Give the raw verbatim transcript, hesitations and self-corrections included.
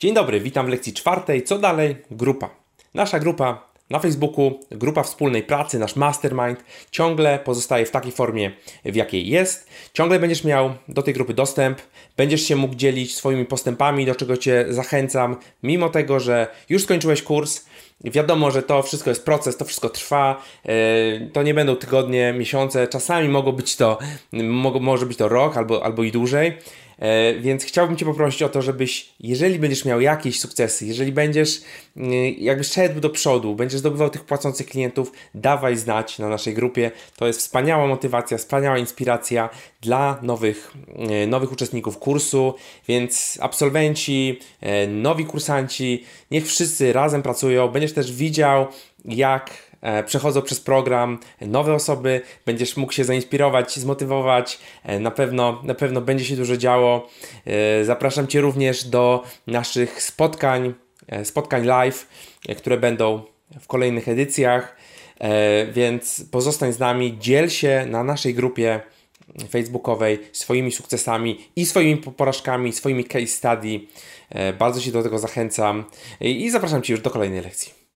Dzień dobry, witam w lekcji czwartej. Co dalej? Grupa. Nasza grupa na Facebooku, grupa wspólnej pracy, nasz mastermind ciągle pozostaje w takiej formie, w jakiej jest. Ciągle będziesz miał do tej grupy dostęp, będziesz się mógł dzielić swoimi postępami, do czego Cię zachęcam, mimo tego, że już skończyłeś kurs. Wiadomo, że to wszystko jest proces, to wszystko trwa, to nie będą tygodnie, miesiące, czasami mogą być to, może być to rok albo, albo i dłużej. Więc chciałbym Cię poprosić o to, żebyś, jeżeli będziesz miał jakieś sukcesy, jeżeli będziesz jakby szedł do przodu, będziesz zdobywał tych płacących klientów, dawaj znać na naszej grupie. To jest wspaniała motywacja, wspaniała inspiracja dla nowych, nowych uczestników kursu, więc absolwenci, nowi kursanci, niech wszyscy razem pracują. Będziesz też widział, jak przechodzą przez program nowe osoby, będziesz mógł się zainspirować, zmotywować, na pewno, na pewno będzie się dużo działo. Zapraszam Cię również do naszych spotkań, spotkań live, które będą w kolejnych edycjach, więc pozostań z nami, dziel się na naszej grupie facebookowej swoimi sukcesami i swoimi porażkami, swoimi case study. Bardzo Cię do tego zachęcam i zapraszam Cię już do kolejnej lekcji.